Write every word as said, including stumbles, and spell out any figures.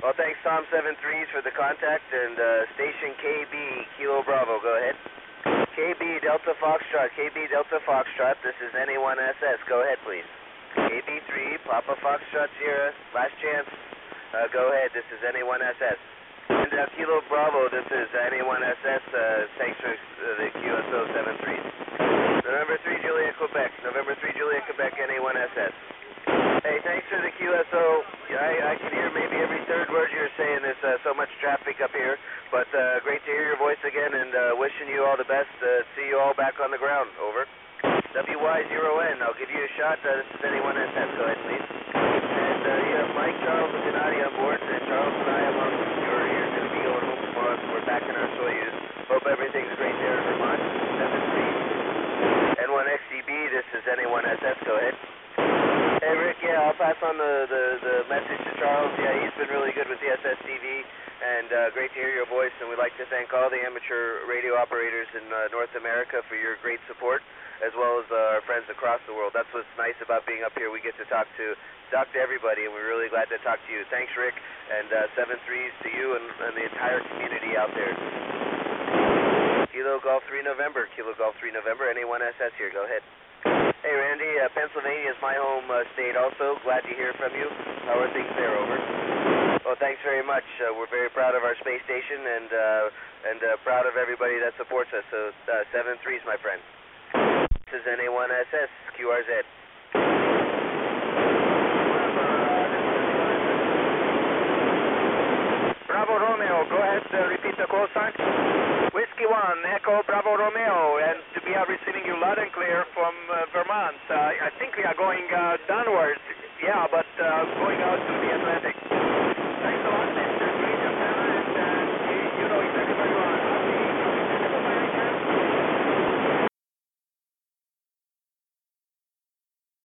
Well, thanks, Tom seven threes for the contact, and uh, station K B, Kilo Bravo, go ahead. K B Delta Foxtrot, K B Delta Foxtrot, this is N A one S S, go ahead, please. K B three, Papa Foxtrot Sierra, last chance, uh, go ahead, this is N A one S S. And uh, Kilo Bravo, this is N A one S S, uh, thanks for uh, the Q S O seven threes. November three, Juliet, Quebec, November three, Juliet, Quebec, N A one S S. Hey, thanks for the Q S O. Yeah, I, I can hear maybe every third word you're saying. There's uh, so much traffic up here, but uh, great to hear your voice again, and uh, wishing you all the best. Uh, see you all back on the ground. Over. W Y zero N, I'll give you a shot. Uh, this is N A one S S. Go ahead, please. And uh, you have Mike, Charles, and Gennady on board. And Charles and I, among you're, you're going to be going home tomorrow, so we're back in our Soyuz. Hope everything's great there in Vermont. seven three. N one X D B, this is N A one S S. Go ahead. Hey Rick, yeah, I'll pass on the, the, the message to Charles. Yeah, he's been really good with the S S T V, and uh, great to hear your voice, and we'd like to thank all the amateur radio operators in uh, North America for your great support, as well as uh, our friends across the world. That's what's nice about being up here. We get to talk to talk to everybody, and we're really glad to talk to you. Thanks, Rick, and uh, seven threes to you and, and the entire community out there. Kilo Golf three November, Kilo Golf three November, N A one S S here, go ahead. Hey Randy, uh, Pennsylvania is my home uh, state also. Glad to hear from you. How are things there, over? Well, thanks very much. Uh, we're very proud of our space station and uh, and uh, proud of everybody that supports us. So uh, seven threes, my friend. This is N A one S S, Q R Z. Bravo Romeo, go ahead, uh, repeat the call sign. Whiskey one, Echo Bravo Romeo, and we are receiving you loud and clear from uh, Vermont. Uh, I think we are going uh, downwards, yeah, but uh, going out to the Atlantic.